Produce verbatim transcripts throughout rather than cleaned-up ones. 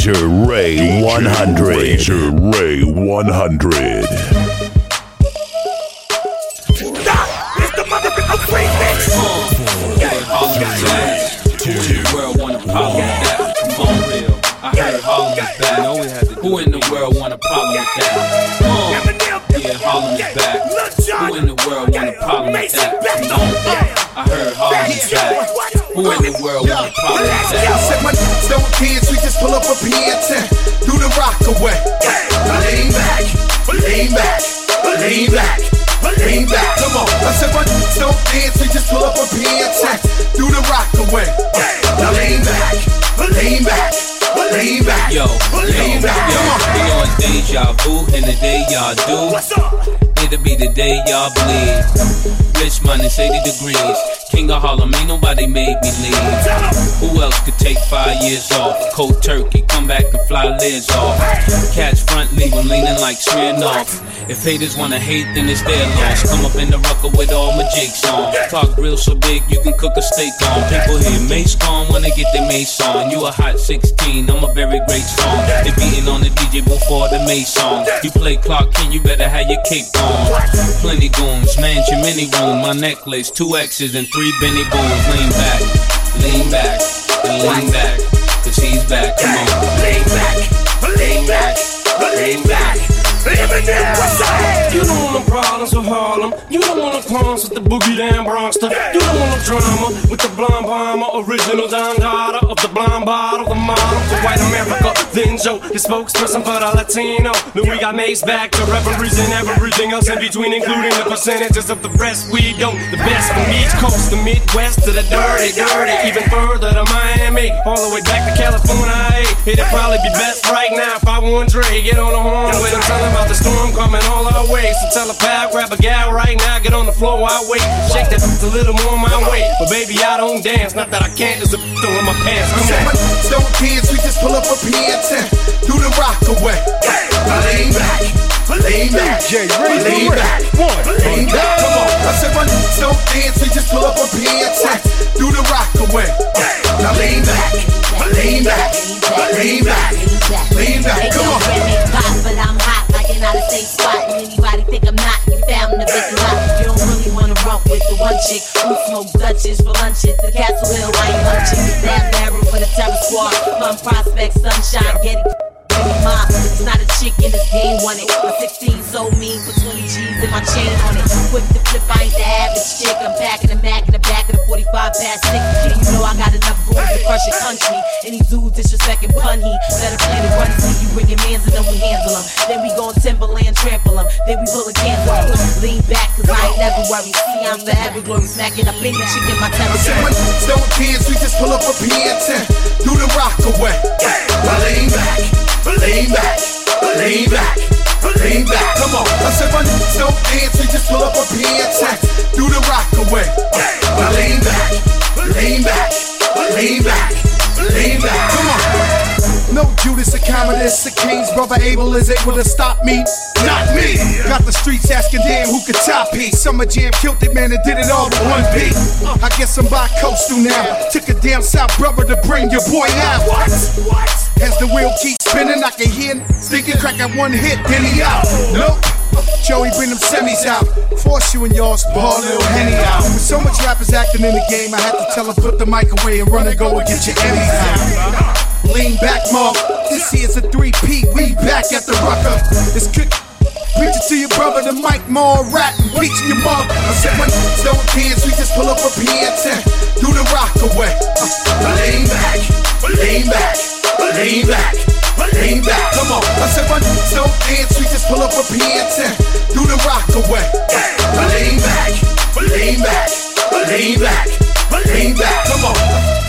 Razor Ray one hundred. Razor Ray one hundred. It's the motherfucking remix. The world wanna problem with that? Come on, real. I heard Harlem is back. Who in the world want a problem with that? Come on. Yeah, Harlem is back. Who in the world want a problem with that? Come on. I heard Harlem is back. Who in the world want a problem with that? I said my don't dance, we just pull up a P ten. Do the rock away. Lean back, lean back, lean back, lean back. Come on. I said my don't dance, we just pull up a P ten. Do the rock away. Lean back, lean back, lean back. Yo, lean yo, back. Yo, you know it's deja vu, and the day y'all do, it'll be the day y'all bleed. Rich minus eighty degrees. King of Harlem, ain't nobody made me leave. Who else could take five years off? Cold turkey, come back and fly lids off. Catch front, leave them leaning like Smirnoff. If haters wanna hate, then it's their loss. Come up in the rucker with all my jigs on. Talk real so big, you can cook a steak on. People hear Mace gone when they get their Mace on. You a hot sixteen, I'm a very great song. They beating on the D J before the Mace song. You play Clark King, you better have your cape on. Plenty goons, mansion, mini room. My necklace, two X's and three Benny Booms. Lean back, lean back, and lean back, cause he's back, come on. Lean back, lean back, lean back. You don't want no problems with Harlem. You don't want no clowns with the boogie down Bronxter. You don't want no drama with the blonde bomber. Original Don Dada of the blonde bottle, the model to white America. Then Joe, the spokesperson for the Latino. Then we got Mace back to referees and everything else in between, including the percentages of the rest we don't. The best from East Coast, the Midwest to the dirty, dirty, even further to Miami, all the way back to California. It'd probably be best right now if I want Dre get on the horn with him, tell him about the storm coming all our way. So tell a pal, grab a gal right now, get on the floor while I wait. Shake that a little more my way, but baby I don't dance. Not that I can't, there's a throw in my pants. Come on. Don't dance, we just pull up a P ten. Do the rock away. Lean back, lean back, lean back, lean back. Come on. I said my don't dance, we just pull up a P ten. Do the rock away. Now lean back, lean back, lean back, lean back. Come on. But I'm hot like an out of state spot. And anybody think I'm not, you found the big lot. You don't really wanna rump with the one chick who smoke Dutchess for lunches. To Castle Hill, I ain't lunching. That barrel for the terror squad. Fun prospect, sunshine, get it. Mom, it's not a chick in this game, want it. My sixteen so mean, put twenty G's in my chain on it. Quick to flip, I ain't the average chick. I'm back in the Mac in the back of the forty-five past six. Yeah, you know I got enough goons to crush your country. Any dude disrespecting pun, he better plan to run till you bring your mans and then we handle them. Then we gon' Timberland trample them. Then we pull a cancel them. Lean back, cause I ain't never worry. See, I'm forever glory, smacking up in the chicken, my territory. Don't dance, we just pull up a P ten. Do the rock away. Lean back, lean back, lean back, lean back. Come on. I said my don't dance, we just pull up a P ten. Do the rock away. Lean back, lean back, lean back, lean back. Come on. No Judas, a Commodus, a King's brother Abel is able to stop me. Not me. Got the streets asking damn who could top me. Summer Jam killed it, man, and did it all with one beat. I guess I'm bi-coastal now. Took a down south brother to bring your boy out. What? What? As the wheel keeps spinning, I can hear stinking crack at one hit, then he out. Nope. Joey, bring them semis out. Force you and yours, ball little Henny out. With so much rappers acting in the game, I had to tell her put the mic away and run and go and get your Emmys out. Lean back, Mark. This here's a three-P. We back at the rucker. It's kick. Preach it to your brother, the mic more rat and preaching your mom. I said when don't dance, we just pull up a P ten. Do the rock away. Uh, lean back, lean back, lean back, lean back. Come on. I said when don't dance, we just pull up a P ten. Do the rock away. Lean back, lean back, lean back, lean back. Come on.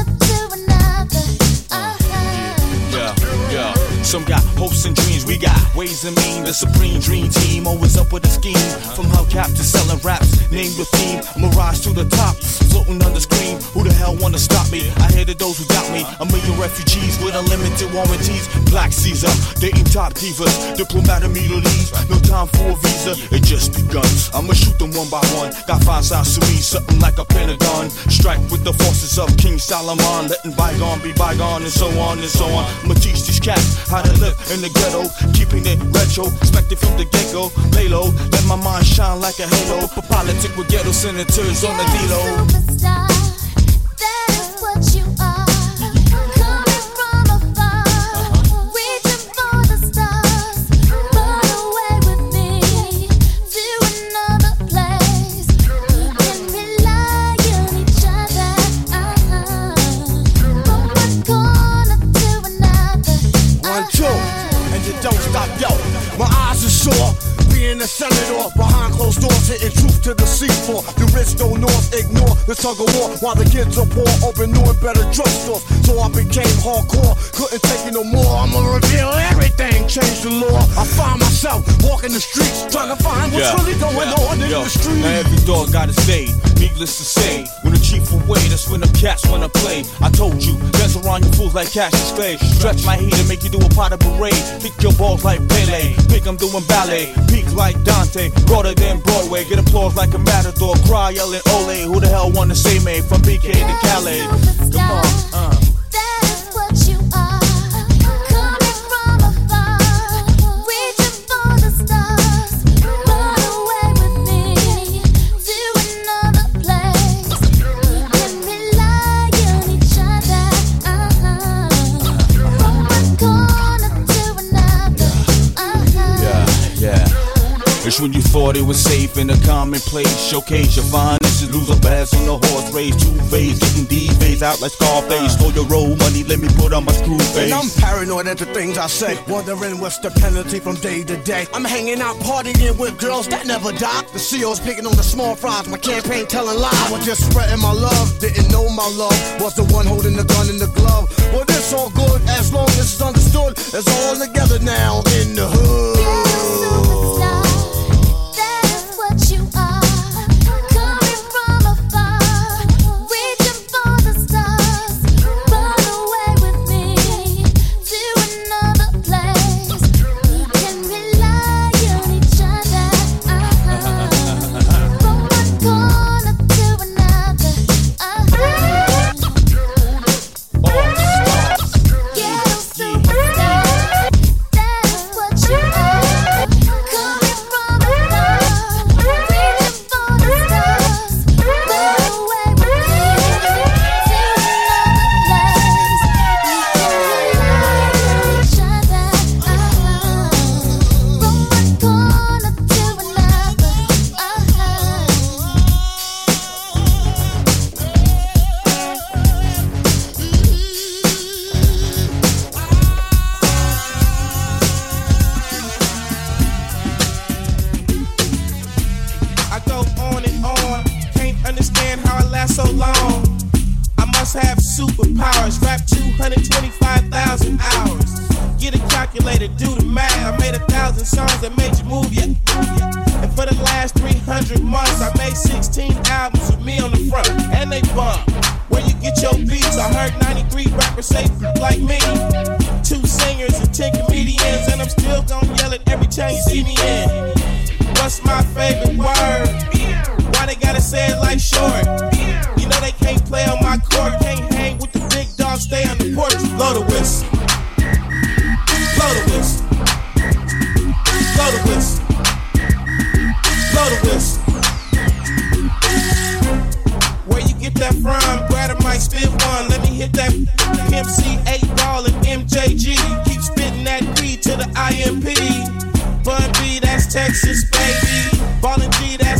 Some got hopes and dreams, we got G's and mean, the supreme dream team, always up with a scheme. From hubcap to selling raps, name the theme. I'ma rise to the top, floating on the screen. Who the hell wanna stop me? I hated those who doubt me. A million refugees with unlimited warranties. Black Caesar, dating top divas, diplomatic Middle East. No time for a visa, it just begun. I'ma shoot them one by one. Got five sides to me, something like a pentagon. Strike with the forces of King Solomon, letting bygone be bygone, and so on and so on. I'ma teach these cats how to live in the ghetto, keeping it retro, expected from the get-go. Lay low, let my mind shine like a halo. For politics with ghetto senators on the D-Lo. Superstar, that's what you are. Coming from afar, reaching for the stars. Run away with me to another place. Can rely on each other. Uh-huh. From one corner to another. One, two, and you don't stop, yo. My eyes are sore. Being a senator behind closed doors, hitting truth to the seafloor. The rich go north, ignore the tug of war, while the kids are poor, open new and better drugstores. So I became hardcore, couldn't take it no more. I'ma reveal everything, change the law. I find myself walking the streets, trying to find what's Yeah. really going Yeah. on in Yo. the street. Now every dog got his day. Needless to say, when the chief away, that's when the cats wanna play. I told you, dance around you fools like Cassius Clay. Stretch my heat and make you do a pot of parade. Kick your balls like Pele, think I'm doing ballet. Peak like Dante, broader than Broadway. Get applause like a matador, cry yelling ole. Who the hell wanna say me from B K to Calais? Come on, uh. That's what you are. Coming from afar, reaching for the stars. Run away with me to another place. Can rely on each other. Uh-huh. From one corner to another. Uh-huh. Yeah, yeah. It's when you thought it was safe in a commonplace. Showcase your finest, lose a bass on the horse race. Two phase, getting D-phase out like Scarface. Stole your roll money, let me put on my screw face. And I'm paranoid at the things I say, wondering what's the penalty from day to day. I'm hanging out partying with girls that never die. The C O's picking on the small fries, my campaign telling lies. I was just spreading my love, didn't know my love was the one holding the gun in the glove. Well, it's all good as long as it's understood. It's all together now in the hood. Superstar, that's what you are. Coming from afar, reaching for the stars. Run away with me to another place. Can rely on each other. Uh-huh. From one corner to another. Uh-huh. Ghetto superstar, that's what you are. Coming from afar, reaching for the stars. Run away with me to another place. Can rely on each other. Uh-huh. From one corner to another. I go on and on, can't understand how I last so long. I must have superpowers, rap two hundred twenty-five thousand hours. Get a calculator, do the math. I made a thousand songs that made you move, yeah. And for the last three hundred months, I made sixteen albums with me on the front, and they bump. Where you get your beats? I heard ninety-three rappers say like me. Two singers and ten comedians, and I'm still gonna yell it every time you see me in. What's my favorite word? Why they gotta say it like short? You know they can't play on my court, can't hang with the big dogs, stay on the porch. Blow the whistle. Blow the whistle. Blow the whistle. Blow the whistle. Where you get that from? Grab a mic, spit one. Let me hit that M C eight ball and M J G. Keep spitting that weed to the I M P. Bun B, that's Texas, baby. Ballin' G, that's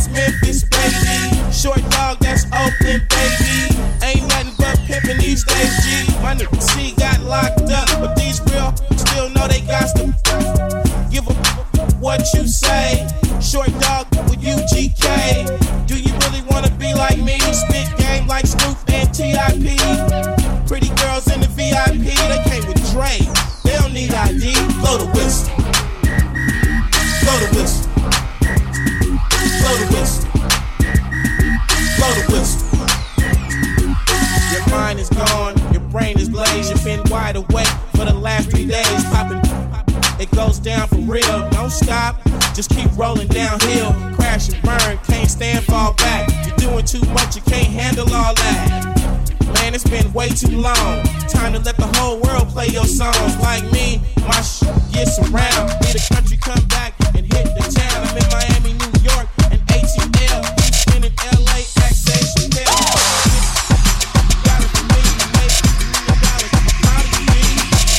don't stop, just keep rolling downhill. Crash and burn, can't stand, fall back. You're doing too much, you can't handle all that. Man, it's been way too long. Time to let the whole world play your songs. Like me, my shit gets around. Need a country come back and hit the town. I'm in Miami, New York, and A T L. Houston and L A, Access, Chanel. Got it for me, make it, you got it. How do you mean?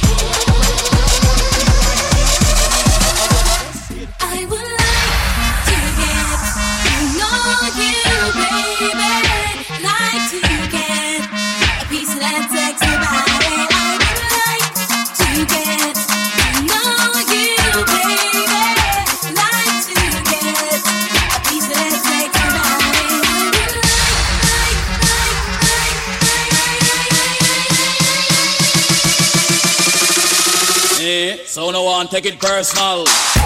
I would like to get to know you, baby. Like to get a piece of that sexy body. I would like to get to know you, baby. Like to get a piece of that sexy body. I would like, like, Yeah, so no one take it personal.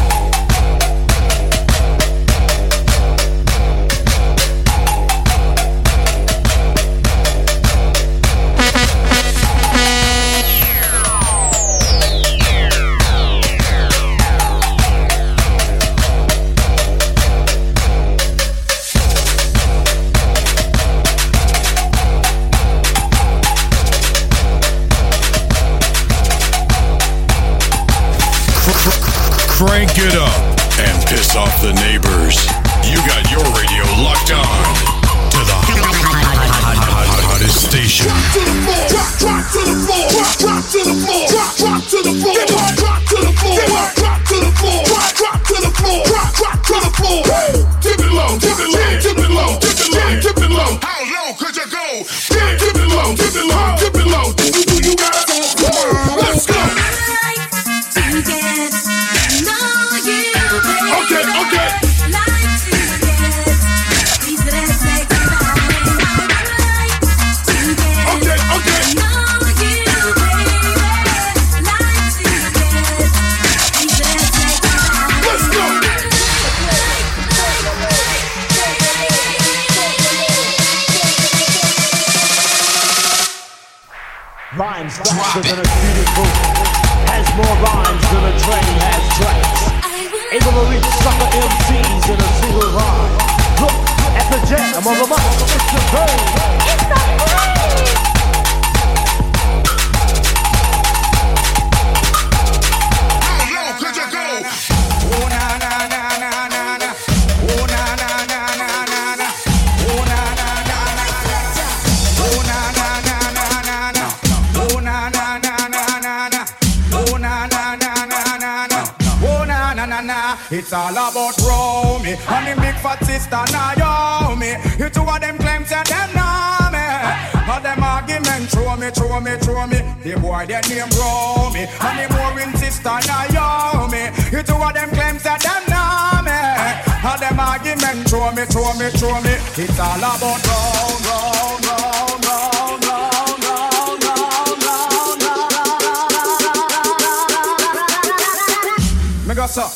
Crank it up and piss off the neighbors. You got your radio locked on to the hottest station. Drop to the floor, drop to the floor, drop to the floor, drop to the floor, drop to the floor, drop to the floor, drop to the floor, drop to the floor. Dip it low, dip it low, dip it low, dip it low, dip it low. How low could you go? Dip it low, dip it low, dip it low. Do you do you got it? Let's go. Okay, okay. Okay, okay. Let's go. Rhymes faster than a speeding boat, has more rhymes than a train has tracks. Able to reach sucker M Cs in a single rhyme. Look at the jam on the mic, it's the brain. It's the brain. How low could you go? Oh na na na na na na. Oh na na na na na na. Oh na na na na na. Oh na na na na na na. Oh na na na na na na. Oh na na na na na na. Oh na na na na. It's all about Romy and the big fat sister Naomi. You two of them claims that them know me. All them argument throw me, throw me, throw me. The boy that name Romy and the boring sister Naomi. You two of them claims that them know me. All them argument throw me, throw me, throw me. It's all about round, round, round, round, round, round, round, round, round. Me go so.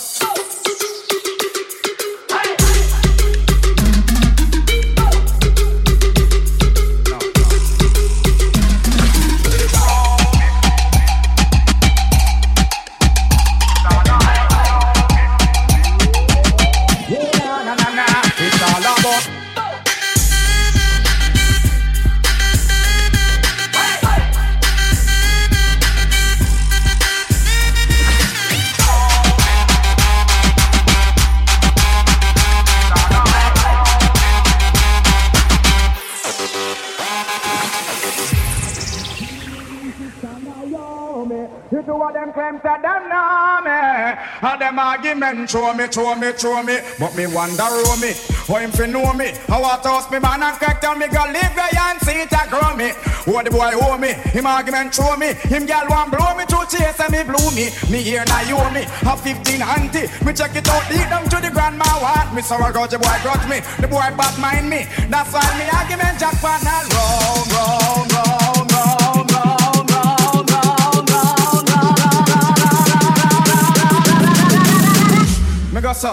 You two of them claims that them know me. And them argument show me, show me, show me. But me wonder who me, how him fi know me. How I toss me man and crack down me go live where and see it a grow me. Who the boy owe me, him argument show me. Him gal want blow me to chase and me blew me. Me here now you owe me, have fifteen auntie. Me check it out, lead them to the grandma what. Me sorry got the boy grudge me, the boy bad mind me. That's why me argument jack pan and round, round, round, round, round, round, round, round, round. Me go so.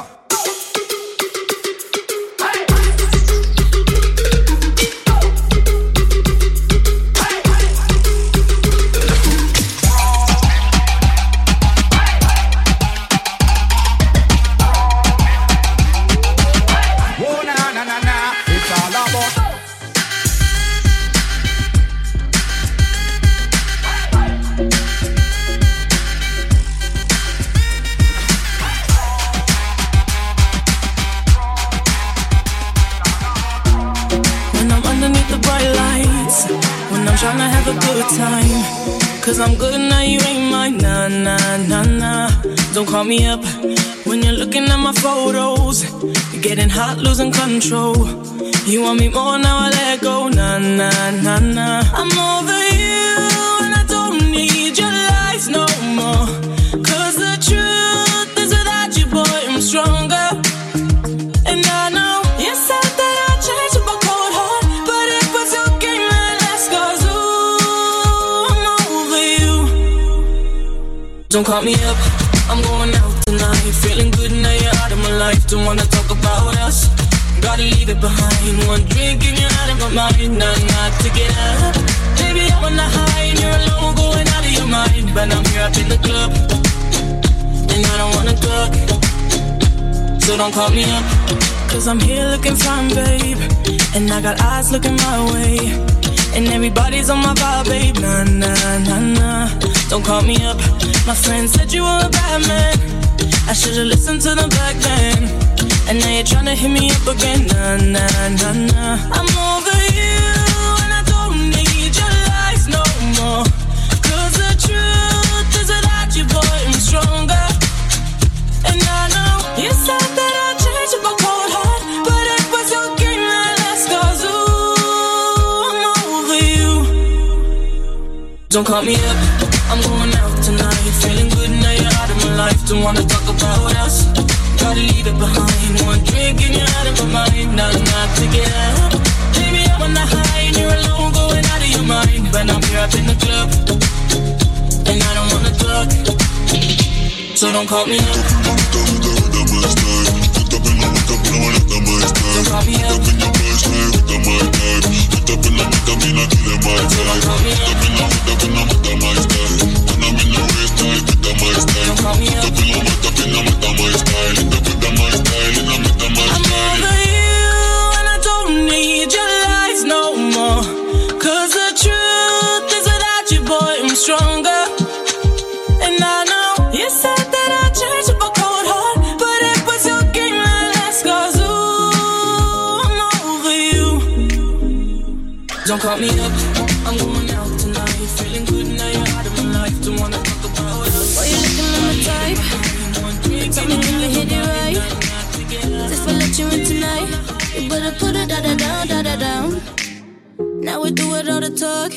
the bright lights when I'm tryna have a good time. Cause I'm good now, you ain't mine. Nah, nah, nah, nah. Don't call me up when you're looking at my photos. You're getting hot, losing control. You want me more, now I let go. Nah, nah, nah, nah. I'm over you and I don't need your lies no more. Cause the truth is without you, boy, I'm stronger. And I know you said that I'd change up a cold heart, but it was your game that last. Cause ooh, I'm over you. Don't call me up, I'm going out tonight. Feeling good now you're out of my life. Don't wanna talk about us, gotta leave it behind. One drink and you're out of my mind. Nah, nah, to get up. Baby, I'm on the high and you're alone, going out of your mind. But I'm here up in the club and I don't wanna talk, so don't call me up. Cause I'm here looking fine, babe, and I got eyes looking my way, and everybody's on my vibe, babe. Nah, nah, nah, nah. Don't call me up. My friend said you were a bad man. I should've listened to them back then. And now you're tryna hit me up again. Nah, nah, nah, nah. I'm over you and I don't need your lies no more. Cause the truth is without you, boy, I'm stronger. And I know you said that I'd change up a cold heart, but it was your game that last. Cause ooh, I'm over you. Don't call me up, I'm going out tonight. Feeling good now you're out of my life. Don't wanna talk about us, gotta leave it behind. One drink and you're out of my mind. Nah, not to get up. Baby, I'm on the high and you're alone, going out of your mind. But I'm here up in the club and I don't wanna talk, so don't call me up. Don't call me up. Don't call me up, I'm going out tonight. Feeling good now you're out of my life. Don't wanna talk about us. Why you looking at my type? Tell me can you hit it right? If I let you in tonight, you better put it da da down, da da down. Now we do it all the talk,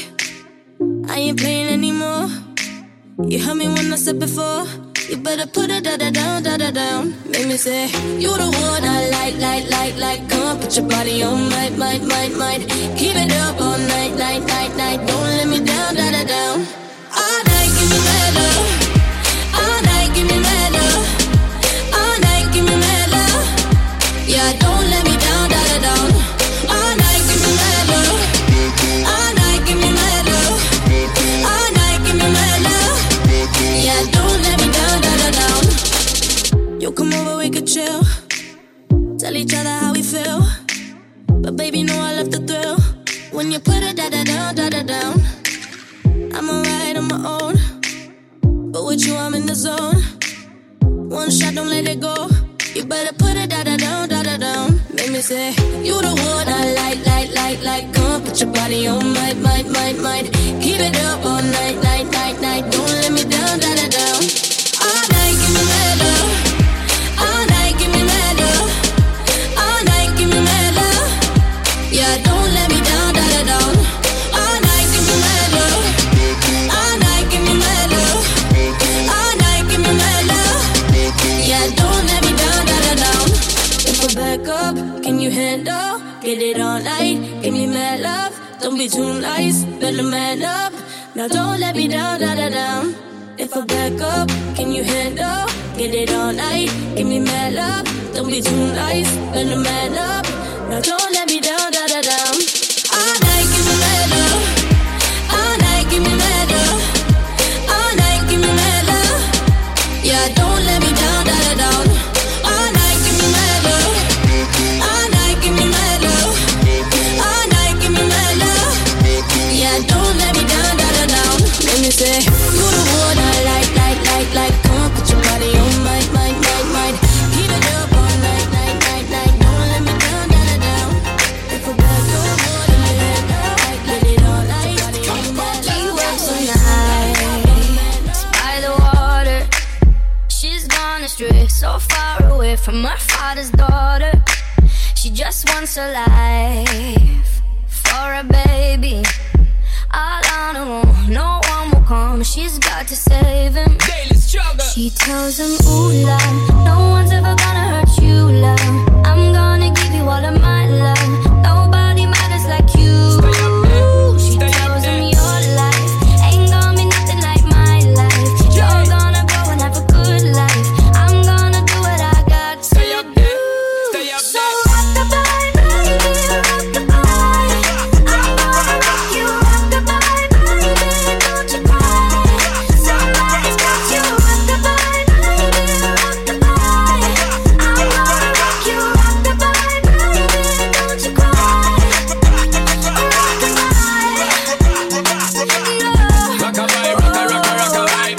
I ain't playing anymore. You heard me when I said before, you better put it da da down, da da down. Make me say, you the one I like, like, like, like. Come on, put your body on, might, might, might, might. Keep it up all night, night, night, night. Don't let me down, da da down. All night, give me mad love. All night, give me mad love. All night, give me mad love. Yeah, don't let me down, da da down. All night, give me mad love. All night, give me mad love. All night, give me mad love. Yeah, don't let me down, da da down. You come over, we could chill, tell each other how we feel. But baby, know I love the thrill when you put it da da down, da da down. I'm alright on my own, but with you I'm in the zone. One shot, don't let it go. You better put it da da down, da da down. Make me say, you the one I like, like, like, like. Come on, put your body on, might, might, might, might. Keep it up all night, night, night, night. Don't let me down, da da down. All night, give me mad love. All night, give me mad love. All night, give me mad love. Yeah, don't let me down, da da down. All night, give me mad love. All night, give me mad love. All night, give me mad love. Yeah, don't let me down, da da down. If I back up, can you handle? Get it all night, give me mad love. Don't be too nice, better man up. Now don't let me down, da da down. If I back up, can you handle? Get it all night, give me mad love. Don't be too nice, better man up. Now don't let me down, da da down. All night, give me mad love. All night, give me mad love. All night, give me mad love. Yeah, don't let me down, da da down. All night, give me mad love. All night, give me mad love. All night, give me mad love. Yeah, don't let me down, da da down. Let me say, you the one I like, like, like, like. Come on, put your body on, might, might, might, might. Keep it up all night, night, night, night. Don't let me down. from her father's daughter. She just wants her life for a baby. All on her own, no one will come. She's got to save him. Daily struggle. She tells him, ooh, love, no one's ever gonna hurt you, love. I'm gonna give you all of my love. Nobody matters like you. She tells him your life ain't gonna be nothing like my life. You're gonna go and have a good life. I'm gonna do what I got to Stay up there, stay up so there. rock the bye, baby, rock the bye. I'm gonna rock you, rock the bye, baby, don't you cry. Somebody's got you, rock the bye, baby, rock the bye. I'm gonna rock you, rock the bye, baby, don't you cry. Rock the bye, Rock-a-bye, rocka, rocka, rocka-bye.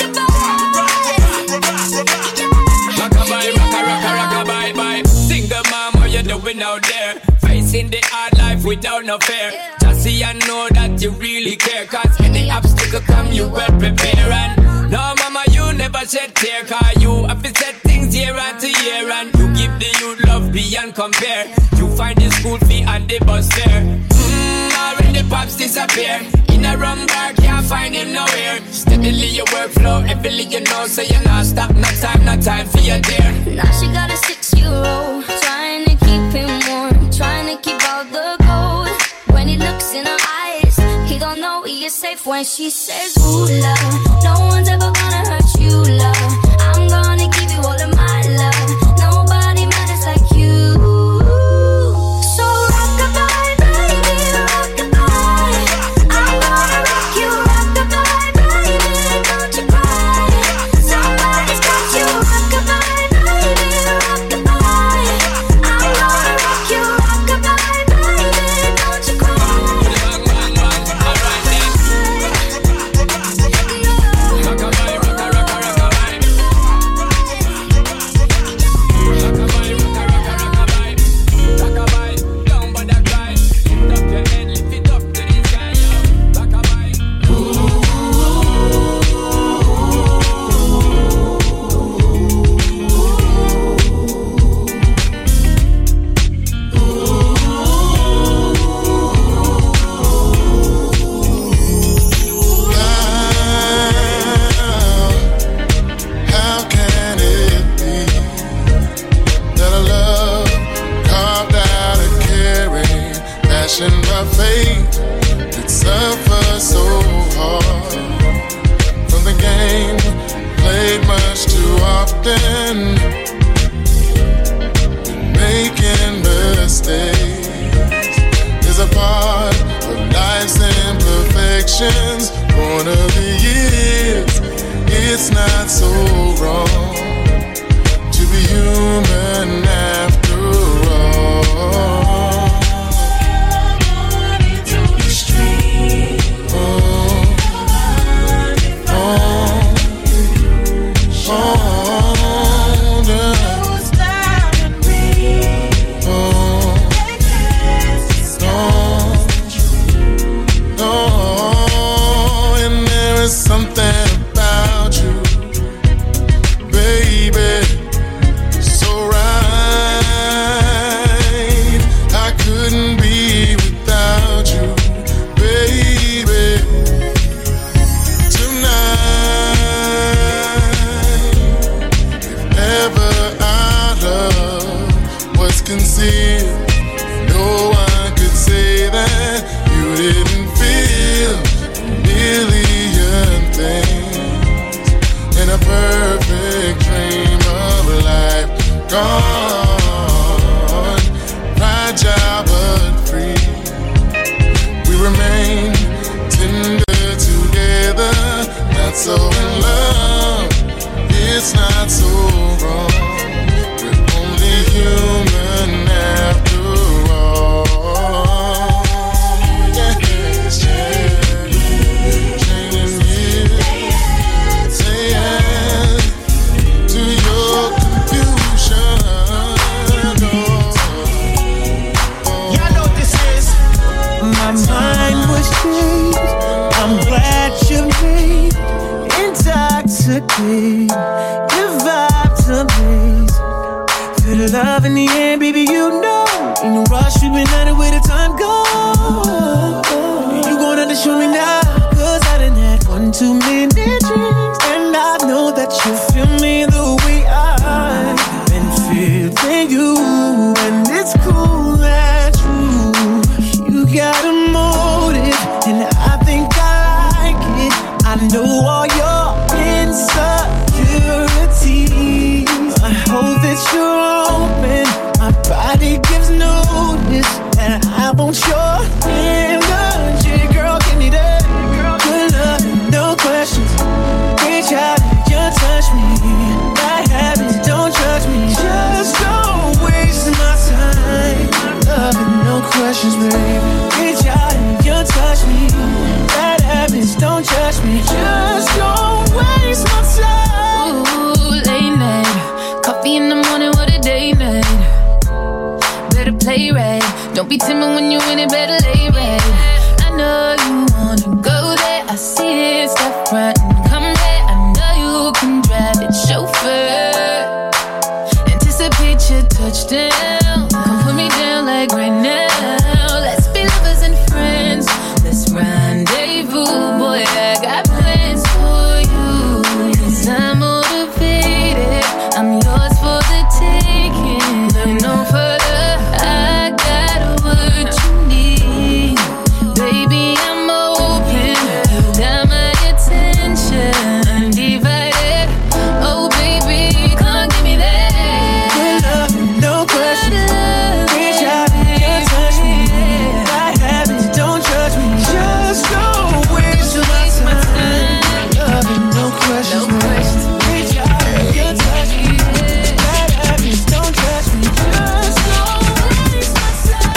Rock-a-bye, rocka, rocka, rocka-bye, bye. Single mom, what you doing out there? Facing the hard life without no fear. Just see and know that you really care. Cause any obstacle come, you well prepare. And no, mama, you never shed tear. Cause you have to set things year after year. And you give the youth love beyond compare. You find the school fee and the bus fare. Mmm, already the pops disappear. In a rum bar, can't find him nowhere. Steadily your workflow, every you know. So you're not stop, no time, no time for your dear. now she got a six-year-old, trying to keep him warm, trying to keep all the cold. When he looks in her eyes, he don't know he is safe when she says, ooh, love, no one's ever gonna hurt you, love. I'm gonna give you all of my love. Nobody matters like you. So rock-a-bye, baby, rock-a-bye. I'm gonna rock you, rock-a-bye, baby, don't you cry. Somebody's got you, rock-a-bye, baby, rock-a-bye. I'm gonna rock you, rock-a-bye, baby, don't you cry. Bang, bang, bang. Alright then. Rock-a-bye, rocka, rocka, rocka-bye. Rock-a-bye, rocka, rocka, rocka-bye. Rock-a-bye, don't bother cry. Lift up your head, lift it up to the sky, yo. Rock-a-bye. How can it be that a love carved out of caring, passion by faith, could suffer so hard from the game played much too often, making mistakes is a part of life's imperfections. Born of the years, it's not so wrong to be human after all. Oh, oh, oh, yeah. Oh, oh, and there is something about you, baby, so right. I couldn't be without you, baby. Tonight, if ever our love was concealed, no one could say that you didn't feel a million things in a perfect dream of life gone, fragile but free. We remain tender together, not so in love. It's not so wrong. We're only human after all. Yes, yeah. Changing you, say yes to your confusion. Oh. Y'all know what this is. My mind was changed. I'm glad you made intoxicate. Your vibes amaze. Feel love in the end, baby, you know. Ain't no rush, we've been at it where the time goes. You gon' have to show me now, cause I done had one too many drinks. And I know that you feel me the way I've been feeling you. And it's cool, that's true. You got a motive, and I think I like it. I know all your insecurities. I hope that you're open. My body gives notice, and I want your energy. Girl, give me that good love, no questions. Reach out and you touch me. Bad habits, don't judge me. Just don't waste my time. Love and no questions, baby. Reach out and you touch me. Bad habits, don't judge me. Just don't waste my time. Ooh, late night, coffee in the morning, what a day night. Better play right, don't be timid when you in it, better lay right. I know you wanna go there, I see it, step front and come there. I know you can drive it, chauffeur. Anticipate your touchdown, come put me down like right now. Let's be lovers and friends, let's rendezvous. Boy, I got plans for you, cause I'm motivated, I'm yours for the taking. Look no further, I got what you need. Baby, I'm open, you got my attention, undivided. Oh baby, come give me that good love, no questions. Reach out and you touch me. Bad habits, don't judge me. Just don't waste my time. Love and no questions. Reach out and you touch me. Bad habits, don't judge me. Just don't waste my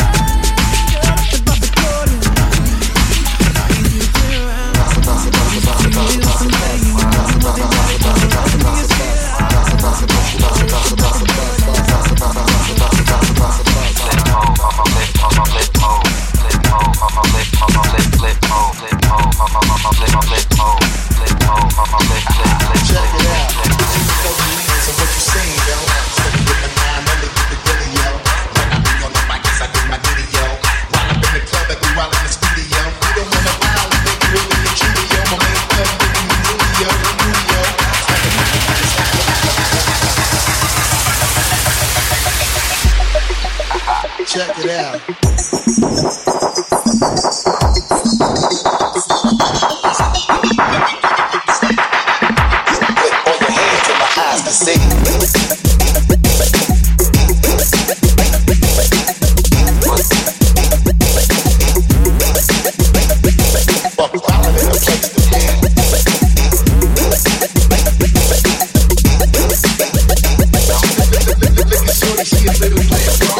Check it out. Put all your hands in my eyes to see. Fuck violent in a place to be. Shorty, she a little player, bro.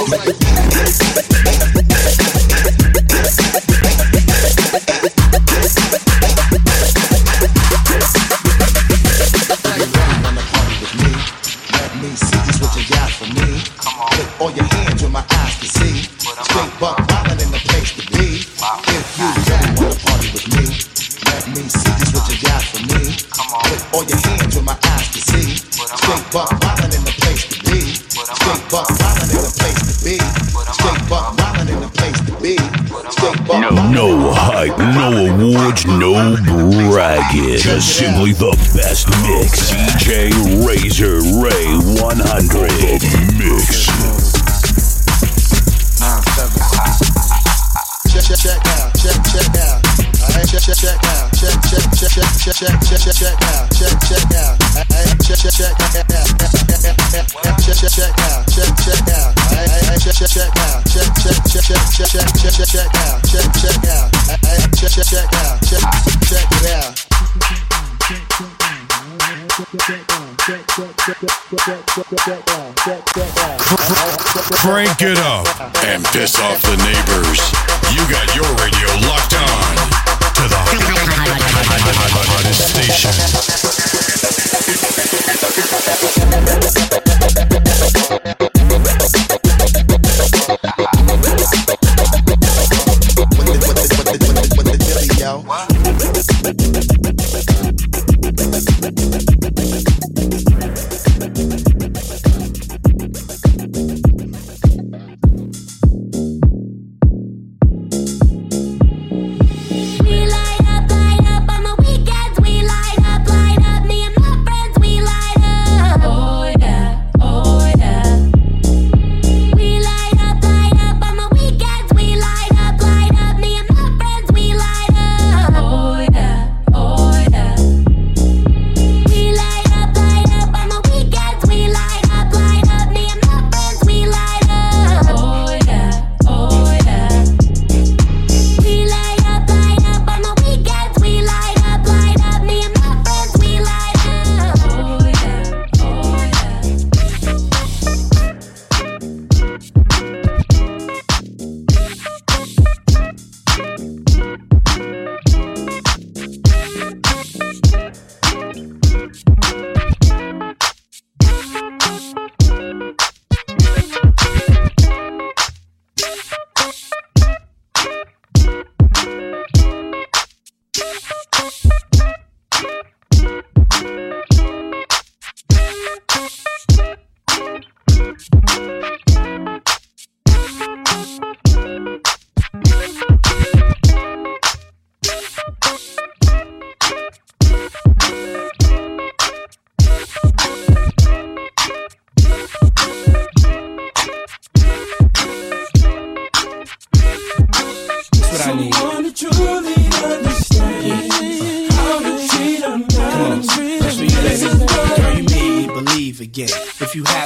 No hype, no awards, no bragging. Just simply the best mix. D J Razor Ray one hundred mix. Check, check, check out, check, check out. Alright, check, check, check out, check, check, check, check, check, check, check, check, check out, check, check out. Alright, check, check, check out, check, check, check out, check, check out. Alright, check, check, check out, check, check, check, check, check, check, check, check, check out, check, check out. Alright, check, check, check out, check, check it out. Crank it up and piss off the neighbors. You got your radio locked on to the hottest station.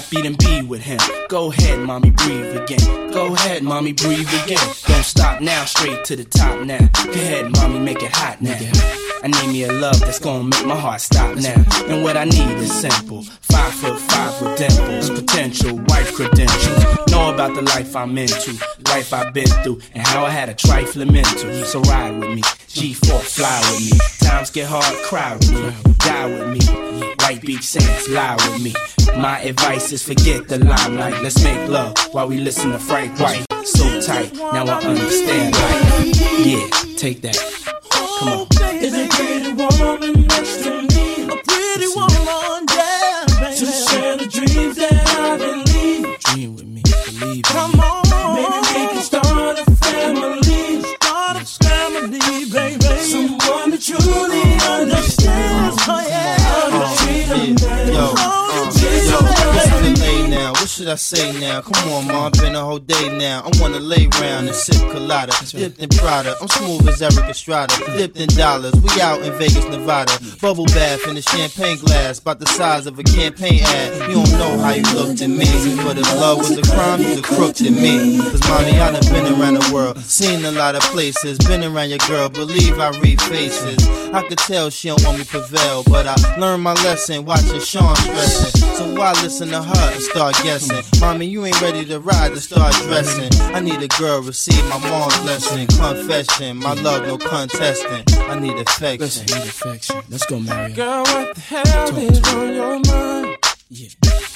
happy, then be with him. Go ahead, mommy, breathe again. Go ahead, mommy, breathe again. Don't stop now, straight to the top now. Go ahead, mommy, make it hot now. I need me a love that's gonna make my heart stop now. And what I need is simple. Five foot five with dimples, potential wife credentials. Know about the life I'm into, life I've been through, and how I had a trifling mental. So ride with me, G four, fly with me. Times get hard, cry with me, die with me. White Beach Saints, lie with me. My advice is forget the limelight. Let's make love while we listen to Frank White. So tight, now I understand life. Yeah, take that. Come on. Is a pretty woman next to me? A pretty woman, yeah, baby. To share the dreams that I believe. Dream with me, believe. Come on, maybe we can start a family. Start a family, baby. Someone that truly understands. Oh yeah, how to treat a man. Yo, uh, yo, what's the delay now? What should I say now? Come on, mom, been a whole day now. I wanna lay round and sip colada, dipped in Prada. I'm smooth as Eric Estrada, dipped in dollars. We out in Vegas, Nevada. Bubble bath in a champagne glass, about the size of a campaign ad. You don't know how you looked at me, but if love was a crime, you's a crook to me. Cause mommy, I done been around the world, seen a lot of places, been around your girl, believe I read faces. I could tell she don't want me prevail, but I learned my lesson watching Sean stressing. So why listen to her and start guessing? Mommy, you ain't ready to ride to start dressing. I need a girl, receive my mom's lesson. Confession, my love, no contesting. I need affection. Listen, I need affection. Let's go, Mario. Girl, what the hell Talk is on your mind? Yeah.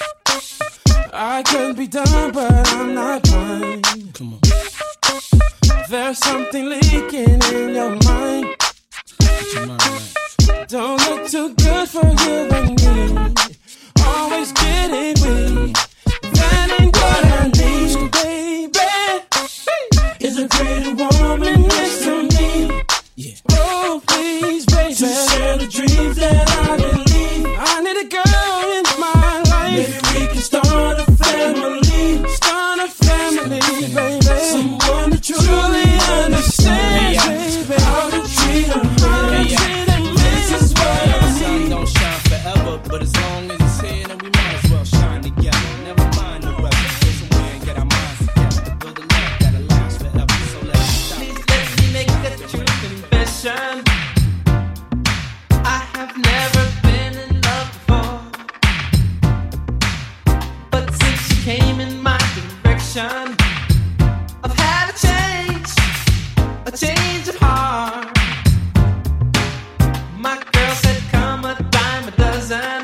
I could be done, but I'm not blind. Come on. There's something leaking in your mind. Get your mind right. Don't look too good for you and me. Always getting weak. That ain't what I need, baby. Is a pretty woman next to me. Yeah. Oh, please, baby. To share the dreams that I believe. I need a girl in my life. Maybe we can start a family. Start a family, baby. Someone that truly understands, baby. How to treat a man. Treat a man. This is what I need. The sun don't shine forever, but as long as it's here, then we might as well shine together. Never mind the weather. Go somewhere and get our minds together. Build a love that'll last forever. So let's stop. Please let me make a true confession. I have never been in love before, but since you came in my direction, I've had a change, a change of heart. My girl said come a dime a dozen.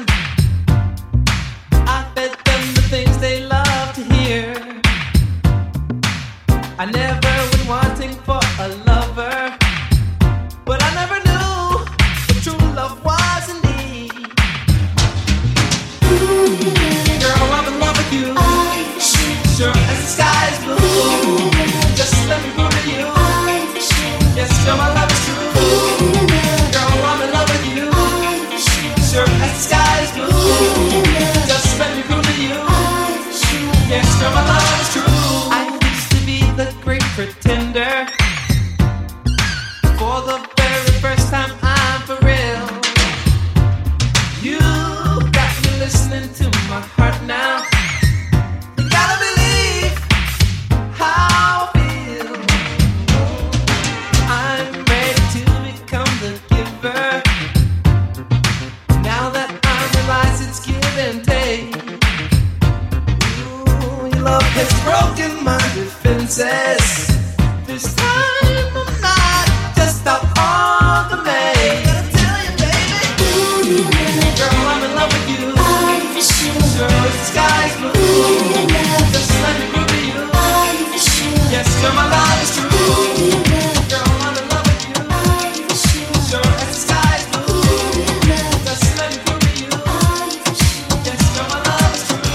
I fed them the things they love to hear. I never went wanting for a lover, but I never knew what true love was indeed. Girl, I'm in love with you. Sure as the sky is blue. Just let me prove to you. Yes, girl, my love is true. Girl, I'm in love with you. Sure as the sky is blue. Just let me prove to you. Yes, girl, my love is true. I used to be the great pretender. For the very first time, I'm for real. You got me listening to my heart now. You gotta believe how I feel. I'm ready to become the giver. Now that I realize it's give and take. Ooh, your love has broken my defenses. This time I'm not just out on the main. Gotta tell you, baby, girl, I'm in love with you. Sure as the sky's blue. Just let me prove to you. Yes, girl, my love is true. Girl, I'm in love with you. Sure as the sky's blue. Just let me prove to you. Yes, girl, my love is true.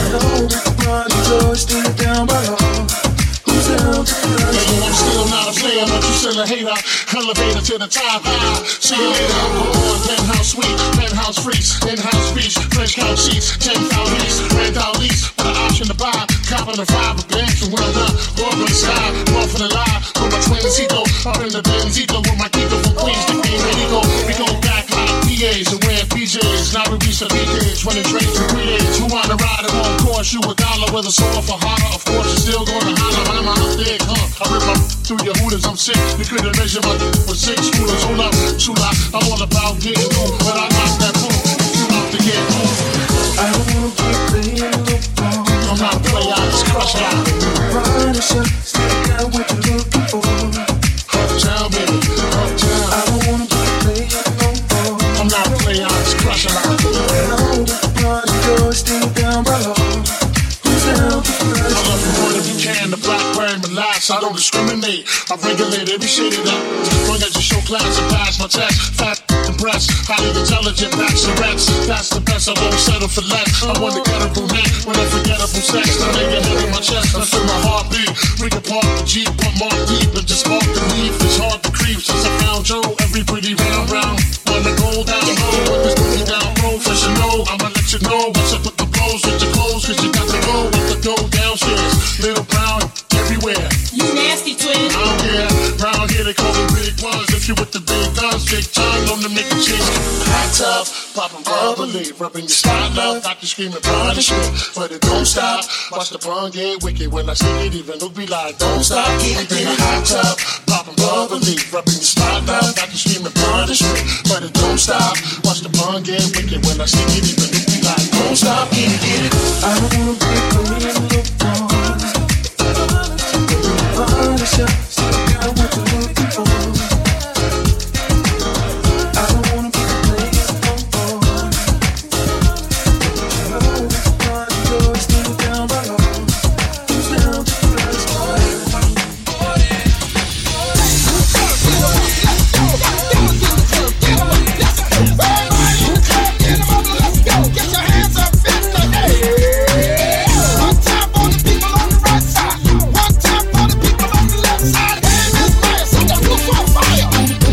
know that the party door is still down below. Who's out to Hey, yo, I'm still not a player, but you still a hater. Elevator to the top, high. See you later, I'm on penthouse suite, penthouse freaks, in-house beach, French couch sheets, ten thousand lease, rent out lease, with an option to buy, copping the five, a bench, and well done, walk on the sky, walk for the lie, with my twin Zico, up in the Benzito, with my Kiko from Queens, the Queen, ready go, we go back like P As and wear P Js, now we reach the weekends, running trades for three days, who wanna ride it on course, you a dollar with a sword for harder, of course you're still gonna holler, I'm out there, huh, I rip my through your hooters, I'm sick, you couldn't measure my with six rulers, hold up, chula, I'm all about getting through, but I knock that boom, you out to get through. I don't wanna be playing no ball. I'm not a player, I just crush it out. Run a shot, stick out what you're looking for. Uptown, baby, uptown. I don't wanna be playing no ball. I'm not a player, I just crush it out. I know that the party door is still down below. Who's out to I love you more than you can, the blackberry relax, I don't discriminate. I regulate every shade of that. Long as you show class and pass my test. Fat and breasts, highly intelligent bachelorettes. That's the best, I won't settle for less. I want to get a brunette with unforgettable sex. I make it head in my chest, I feel my heartbeat. We can park the Jeep, put Mark deep, and just spark the leaf. It's hard to creep since I found Joe. Every pretty round round. Wanna go down low, put this booty down low. First you know, I'ma let you know what's up with the blows, with your clothes, cause you got to go with the dough downstairs. Little brown everywhere. You nasty twin. I don't care. Round here they call me Big Ones. If you with the big guns, big time, known to make a change. Hot tub, popping bubbly, rubbing your spot love, got you screaming punishment, but it don't stop. Watch the pun get wicked when I say it, even it'll be like, don't stop. Keep it in a hot tub, popping bubbly, rubbing your spot love, got you screaming punishment, but it don't stop. Watch the pun get wicked when I say it, even it'll be like, don't stop. Get it, get it. I don't wanna be playing no ball. Run a shot, stick out what you're looking for. I don't wanna be playing no ball. I know that the party door is still down below. Who's down to press Get your hands up in the air. One time for the people on the right side. One time for the people on the left side. Hey, Miss Maya, set the roof on fire.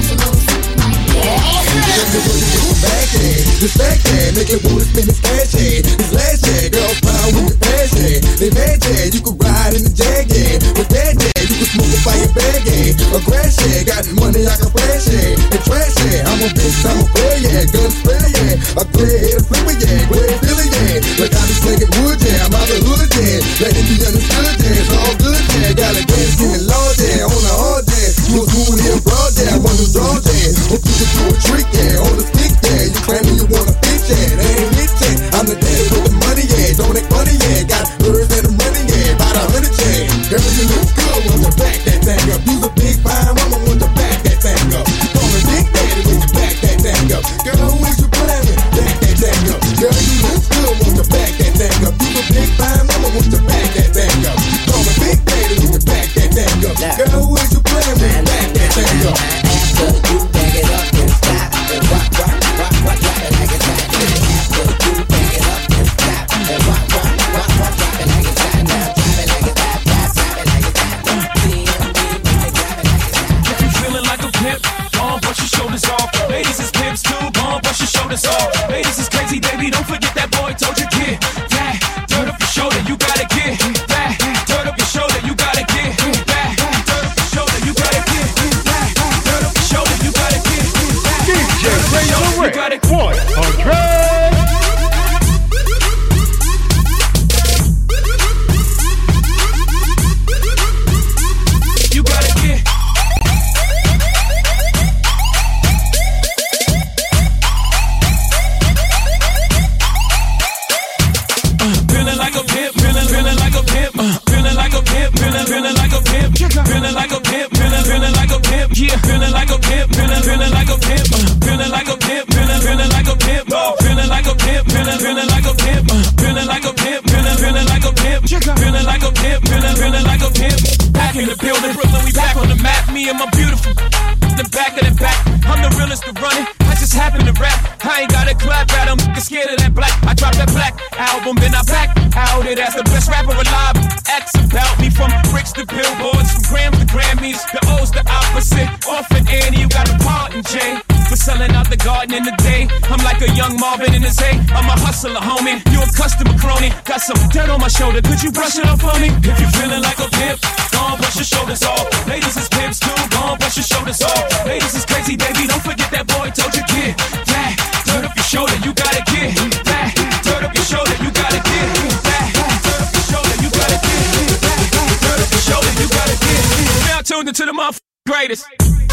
This back hand, make it wanna spin his cash head. This last head, girls proud with the fast head. They mad head, you can ride in the jag head. With that head, you can smoke a fire bag head. A grass head, got money I can flash head. And trash head, I'm a bitch, I'm a player, yeah. Gun spray, yeah. A clear head, a flipper, yeah. Greg Billy, yeah. Like I be slinging wood, yeah. I'm out the hood, yeah. Let it be understood, yeah. It's all good, yeah. Got a dance, giving law, yeah. On the hard, yeah. You a cool here, broad, yeah. I want to draw, yeah. Hope you can do a trick, yeah. On the stick, yeah. You claiming you want a bitch, yeah. They ain't it, yeah. I'm the daddy with the money, yeah. Don't act funny, yeah. Got birds and I'm running, yeah. About a hundred, yeah. Girl, you look good when you back that thing up. You's a big fine woman when you back that thing up. Call me Big Daddy when you back that thing up. Girl, who is you playing with? Back that thing up. Girl, you look good when you back that thing up. You's a big fine woman when you back that thing up. Call me Big Daddy when you back that thing up. Girl, who is you playing with? Back that thing up. After you back it up and stop and rock, rock, rock, rock, rock it like it's hot. After you back it up and stop and rock, rock, rock, rock, rock it like it's hot. Now drop it like it's hot, drop, drop it like it's hot. D M D, make it drop it like it's hot. If you feeling like a pimp, go on, brush your shoulders off. Ladies is pimps too, go on, brush your shoulders off. Ladies is crazy, baby, don't forget that boy told you, kid. That, dirt up your shoulder, you gotta get. That, dirt up your shoulder, you gotta get. That, dirt up your shoulder, you gotta get. That, dirt up your shoulder, you gotta get. D J Ray, you gotta get. one hundred. You gotta get. Uh, feeling like a pimp, feeling, feeling like a pimp, uh, feeling like a pimp, feeling, feeling like a pimp, feeling like a pimp, feeling, feeling like a pimp, yeah, feeling like a pimp, feeling, feeling like a pimp, uh, feeling like a pimp, feeling, feeling like a pimp, oh, feeling like a pimp, feeling, feeling like a pimp, uh, feeling like a pimp, feeling, feeling like a pimp, feeling like a pimp, feeling, feeling like a pimp. Back in the building, Brooklyn, we back on the map. Me and my beautiful, the back of the back. I'm the realest to run it. I just happen to rap. I ain't gotta clap at them. Get scared of that black. I dropped that black album, then I back out regarded as the best rapper alive. Acts about me from bricks to billboards, from grams to Grammys. The O's the opposite. Orphan Annie, you got a pardon, Jay, for selling out the garden in the day. I'm like a young Marvin in his hay. I'm a hustler, homie. You a customer crony. Got some dirt on my shoulder. Could you brush it off for me? If you're feeling like a pimp, go on, brush your shoulders off. Ladies is pimps too. Go on, brush your shoulders off. Ladies is crazy, baby. Don't forget that boy told you, kid. That dirt up your shoulder, you gotta get. That dirt up your shoulder, you gotta get. That dirt up your shoulder, you gotta get. That dirt up your shoulder, you gotta get. Now tuned into the motherfucking greatest.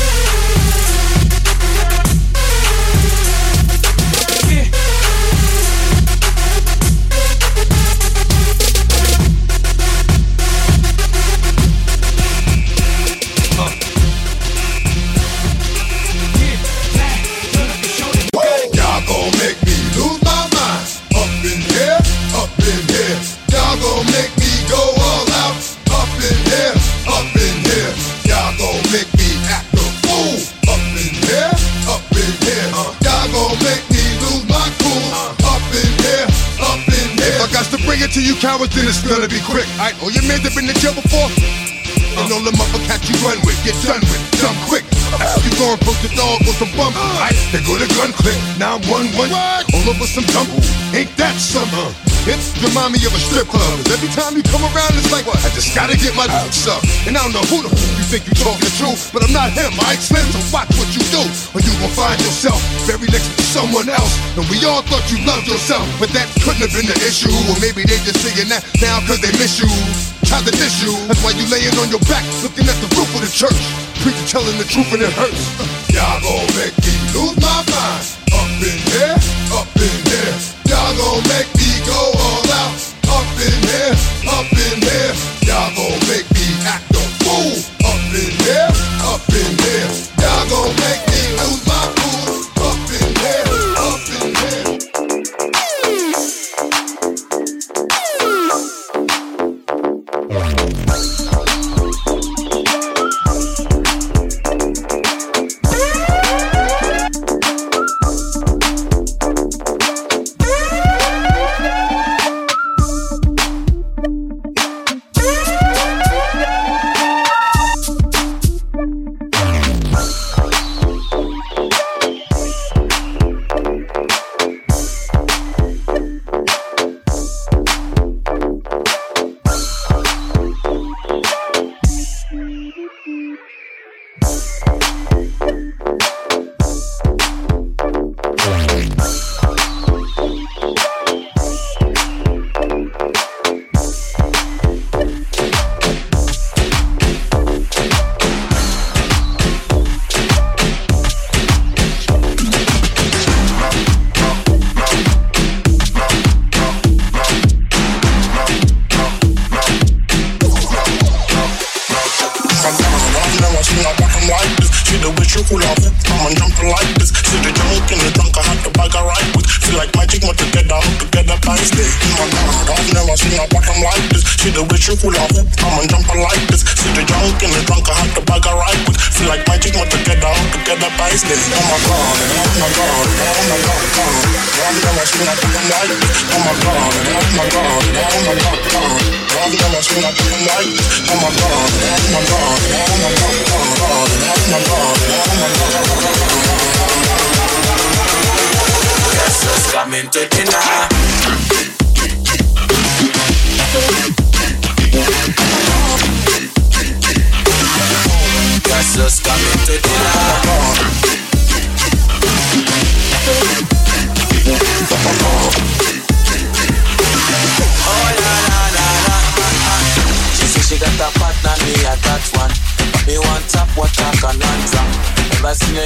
Y'all gon' make me lose my mind. Up in here, up in here. Y'all gon' make me go all out. Up in here, up in here. Y'all gon' make me act a fool. Up in here, up in here. Y'all gon' make me lose my cool. Up in here, up in here. If I got to bring it to you cowards, then it's gonna be quick. Alright, oh, your man's have been in jail before? And all the motherfuckers you run with, get done with, done quick. You gon' poke the dog with some bump. Aight, they go to gun click. Now I'm one one. All over some tumble. Ain't that something? It remind me of a strip club. Every time you come around, it's like, I just gotta get my up. And I don't know who the f you think you talking the truth, but I'm not him. I ain't slim, so watch what you do, or you gon' find yourself very next to someone else. And we all thought you loved yourself, but that couldn't have been the issue. Or maybe they just saying that now cause they miss you. Tried to diss you. That's why you laying on your back, looking at the roof of the church. Preacher telling the truth and it hurts. Y'all gon' make me lose my mind. Up in here, up in here. Y'all gon' make me go all out. Up in here, up in here. Y'all gon' make me act a fool. Up in here, up in here. Y'all gon' make me lose my cool. Up in here, up in here.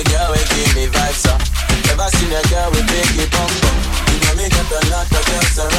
Never seen a girl with biggie bum bum. You know me get a lot of girls around.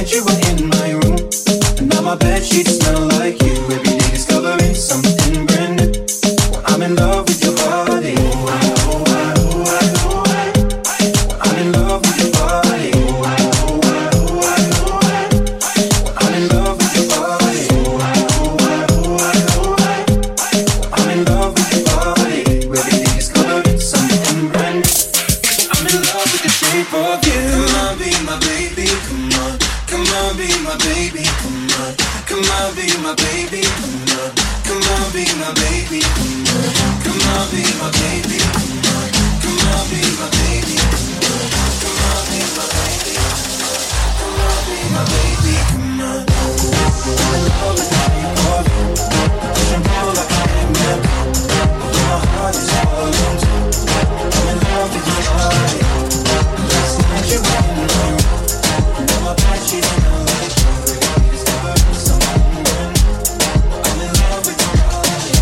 night you were in my room, and now my bed sheets smell like you. Every day discovering something brand new. Well, I'm in love with your body. Oh, I, oh, I, oh, I, oh, I. Well, I'm in love with your body. Oh, I, oh, I, oh, I, oh, I. Well, I'm in love with your body. Oh, I, oh, I, oh, I, oh, I. Well, I'm in love with your body. Every day discovering something brand new. I'm in love with the shape of you. Come on, be my baby, come on. Come on, be my baby, come on. Come on, be my baby, come on. Come on, be my baby, come on. Come on, be my baby, come on. Come on, be my baby, come on. Come on, be my baby. Come on, be my baby, come on. I'm in love with the shape of you. Pushing pull like a magnet. My heart is falling too. I'm in love with your body. Last night you were in my room. Now my bed sheets smell like you. Discovering something brand new. I'm in love with your body.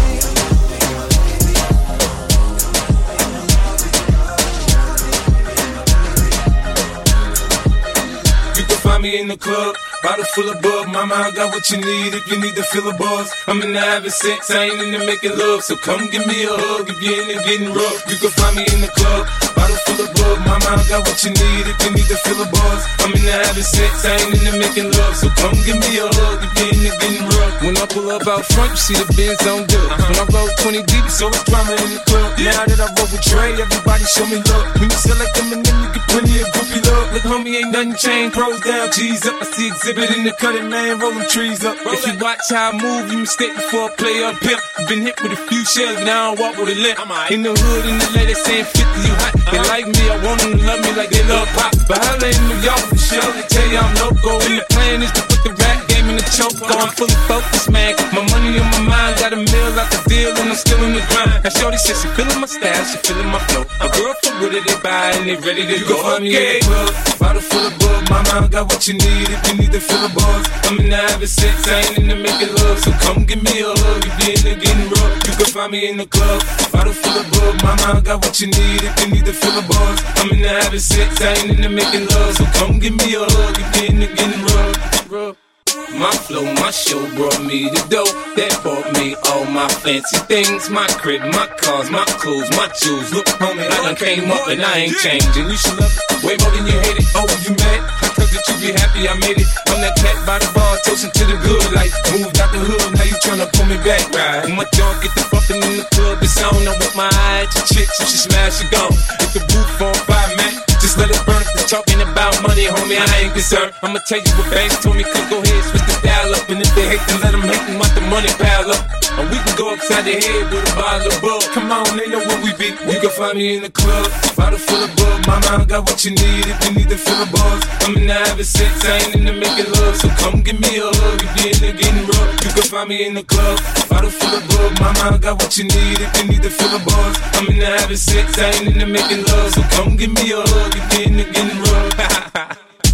You can find me in the club, bottle full of bug. Mama, I got what you need if you need to feel a buzz. I'm in the having sex, I ain't in the making love. So come give me a hug if you're in the getting rough. You can find me in the club, bottle full of bug. Mama, I got what you need if you need to feel a buzz. I'm in the having sex, I ain't in the making love. So come give me a hug if you're in the getting rough. When I pull up out front, you see the Benz on dub. When I roll twenty deep, so it's drama in the club. Now that I roll with Dre, everybody show me love. When you sell like them and them, you get plenty of groupie love. Look, homie, ain't nothing changed. Pros down, G's up. I see exhibit in the cutting, man, rolling trees up. If you watch how I move, you mistake before I play up pimp. Been hit with a few shells, now I don't walk with a limp. In the hood, in the lady saying fifty, you hot. They like me, I want them to love me like they love pop. But holla in New York for sure, they tell you I'm loco. And the plan is to put the rap game in the choke. I'm fully focused, man. My money on my mind, got a meal out the deal, and I'm still in the grind. Now shorty says she feeling my style, she feeling my flow. A girl for what they buy, and they ready to go. Find me in the club, bottle full of bug. Mama, I got what you need if you need to feel a buzz. I'm in the having sex, I ain't in the making love. So come give me a hug if you're in the getting rough. You can find me in the club, bottle full of bug. Mama, I got what you need if you need to feel a buzz. I'm in the having sex, I ain't in the making love. So come give me a hug if you're in the getting rough. rough. My flow, my show brought me the dough that bought me all my fancy things. My crib, my cars, my clothes, my jewels. Look, homie, I done came up and I ain't changing. You should love it way more than you hate it. Oh, you mad? I thought that you be happy I made it. I'm that cat by the bar, toasting to the good life. Moved out the hood, now you tryna pull me back, right? When my dog get the bumping in the club, it's on. I want my eye at your chicks, if she smash, she gone. If the roof on fire, man, just let it burn. If they're talking about money, homie, I ain't concerned. I'ma tell you what banks told me, could go ahead, switch the dial up. And if they hate, then let them hate, them, want the money pile up. And we can go upside the head with a bottle of bug. Come on, they know where we be. You can find me in the club, bottle full of bug. Mama, I got what you need if you need to feel a buzz. I'm in the having sex, I ain't in the making love. So come give me a hug if you're in the getting rough. You can find me in the club, bottle full of bug. Mama, I got what you need if you need to feel a buzz. I'm in the having sex, I ain't in the making love. So come give me a hug if you're in the getting rough.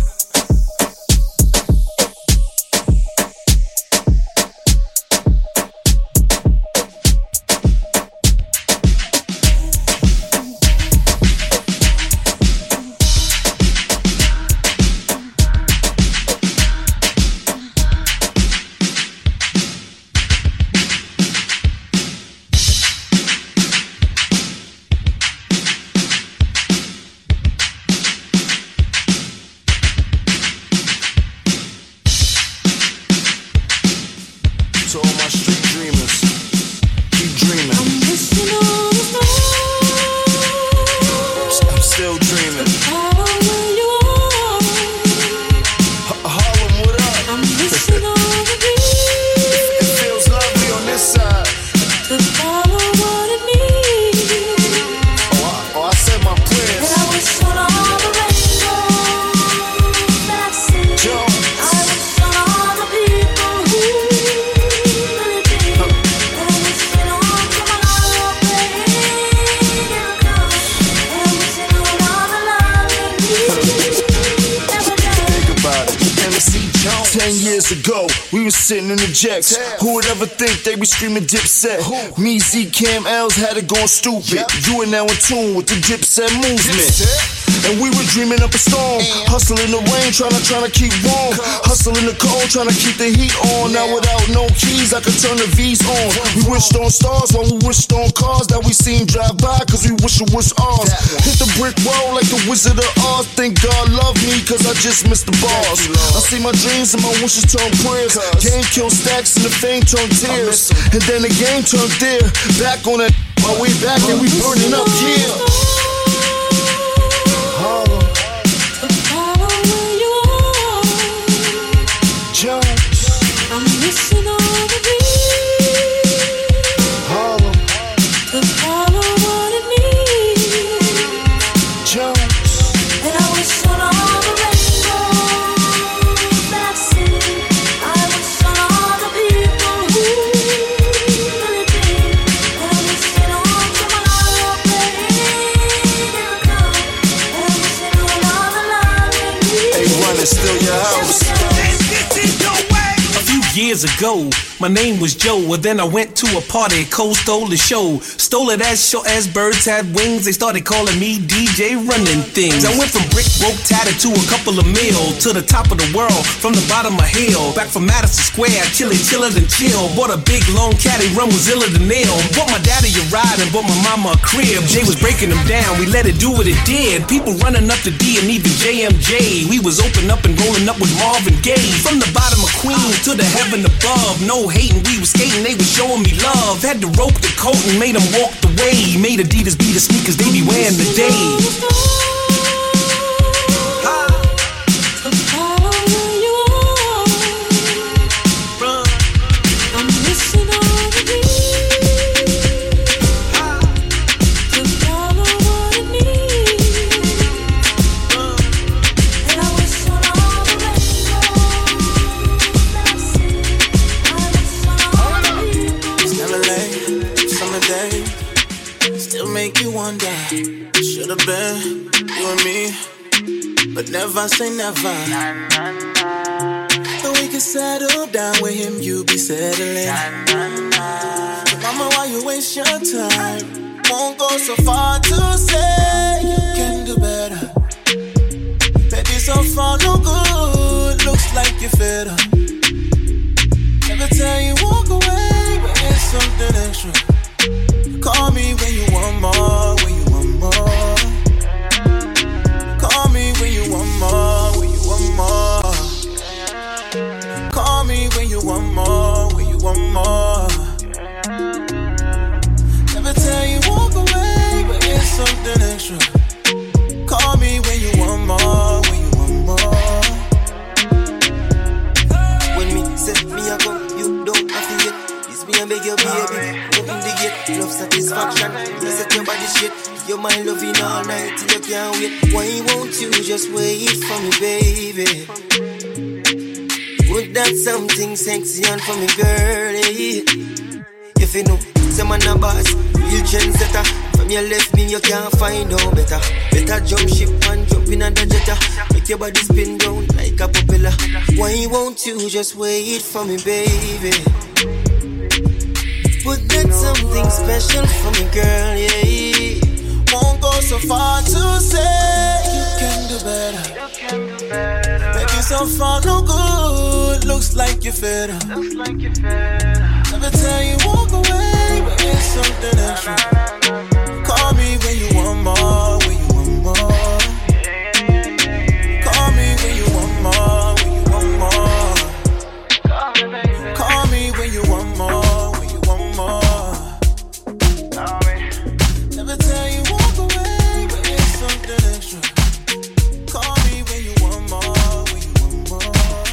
Ago, we was sitting in the jacks. Who would ever think they be screaming Dipset? Who? Me, Z, Cam, L's had it going stupid. Yep. You are now in tune with the Dipset movement. Dipset. And we were dreaming up a storm. Hustling the rain, tryna tryna keep warm. Hustling the cold, tryna keep the heat on. Now without no keys, I could turn the V's on. We wished on stars while we wished on cars that we seen drive by, cause we wish it was ours. Hit the brick wall like the Wizard of Oz. Thank God love me, cause I just missed the bars. I see my dreams and my wishes turn prayers. Game kill stacks and the fame turn tears. And then the game turned there. Back on that, my way back and we burning up, yeah. I'm missing all the beats. Harlem. To follow what it means. Jones. And I wish on all the rainbows I've seen. I wish on all the people who really did. And I wish it on tomorrow, baby, they'll come. And I wish it on all the love they need. Hey, run is still your house. Years ago, my name was Joe. Well, then I went to a party, Cole stole the show. Stole it as short as birds had wings. They started calling me D J Running Things. I went from brick, broke, tatted to a couple of mil, to the top of the world, from the bottom of hell. Back from Madison Square, chilly, chiller than chill. Bought a big, long caddy, rum was iller than nail. Bought my daddy a ride and bought my mama a crib. Jay was breaking them down, we let it do what it did. People running up to D and even J M J. We was open up and rolling up with Marvin Gaye. From the bottom of Queens to the heaven above, no hating, we was skating, they was showing me love. Had to rope the coat and made them walk the way. Made Adidas be the sneakers they be wearing today. Should've been you and me, but never say never. But we can settle down with him, you be settling. So mama, why you waste your time? Won't go so far to say you can do better. Baby, so far no good, looks like you're fed up. Every time you walk away, but it's something extra. Call me when you want more, when you want more. Call me when you want more, when you want more. Call me when you want more, when you want more. Never tell you walk away, but it's something extra. Call me when you want more, when you want more. When me set me a go, you don't have to get. This me a beg your baby. Open the gate, love satisfaction. You set your body shit. You're my loving all night till you can't wait. Why won't you just wait for me, baby? Put that something sexy on for me, girlie. If you know, some man a boss, real trendsetter. From your left me, you can't find no better. Better jump ship and jump in under jetta. Make your body spin down like a propeller. Why won't you just wait for me, baby? Put that something special for me, girl, yeah. Won't go so far to say you can do better. Baby, so far no good, looks like you're fed up. Every time you walk away, but it's something extra. Call me when you want more, when you want more. Call me when you want more, when you want more. Call me when you want more. Never tell you walk away, but it's something extra. Call me when you want more, when you want more.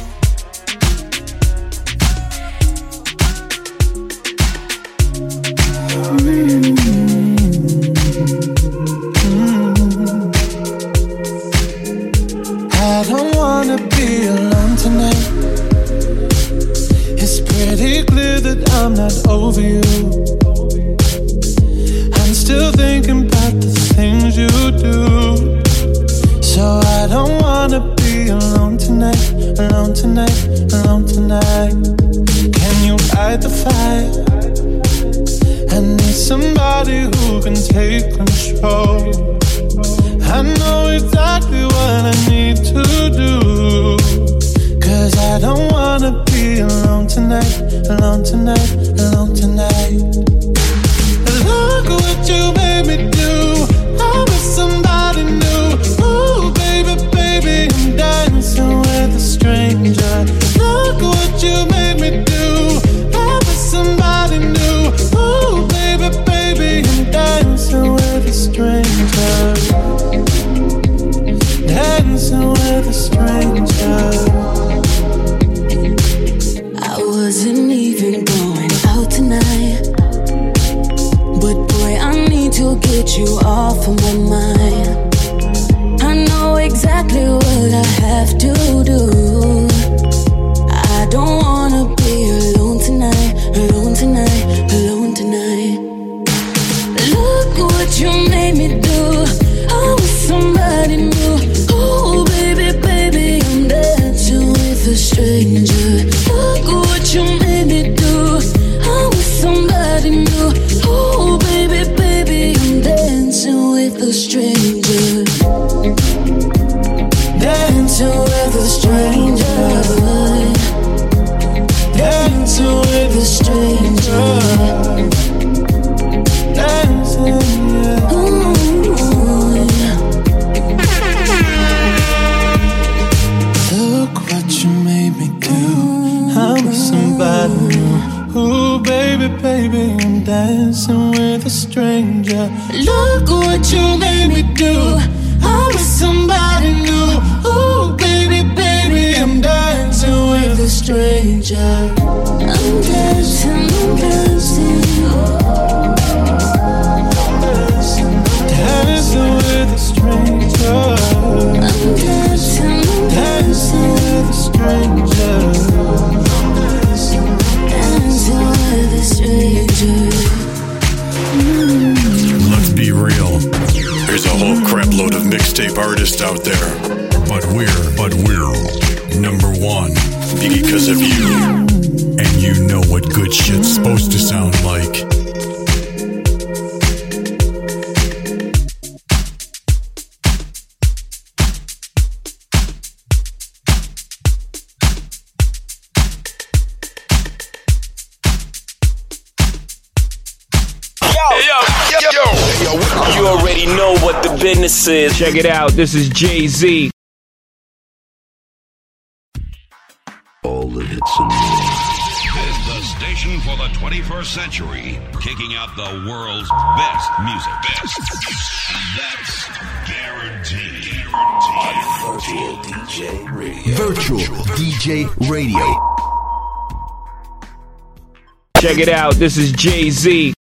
I don't wanna be alone tonight. It's pretty clear that I'm not over you. Still thinking about the things you do. So I don't wanna be alone tonight, alone tonight, alone tonight. Can you fight the fire? I need somebody who can take control. I know exactly what I need to do. Cause I don't wanna be alone tonight, alone tonight, alone tonight. Look what you made me do. I'm with somebody new. Ooh, baby, baby, I'm dancing with a stranger. Look what you made me do. I'm with somebody new. Ooh, baby, baby, I'm dancing with a stranger. Dancing with a stranger. I wasn't even going out tonight, but boy, I need to get you off of my mind. I know exactly what I have to do. I don't wanna be alone tonight, alone tonight, alone tonight. Look what you made me do. I was somebody new. Oh baby, baby, I'm dancing with a stranger. Look what you made me do. I was somebody new. Oh baby, baby, I'm dancing with a stranger. Dancing with a stranger. Dancing with a stranger. Dancing, yeah. Ooh, yeah. Look what you made me do. I'm with somebody new. Ooh, baby, baby, I'm dancing with a stranger. Look what you made me do. I'm with somebody new. Ooh, baby, baby, I'm dancing with a stranger. I'm dancing, I'm dancing. Dancing with a stranger. I'm dancing, I'm dancing with a stranger. Dancing with a stranger. Mm. Let's be real. There's a whole crap load of mixtape artists out there. But we're, but we're number one because of you. And you know what good shit's supposed to sound like. You already know what the business is. Check it out. This is Jay-Z. All the hits and more. This is the station for the twenty-first century, kicking out the world's best music. Best. And that's guaranteed. On Virtual D J Radio. Virtual D J Radio. Check it out. This is Jay-Z.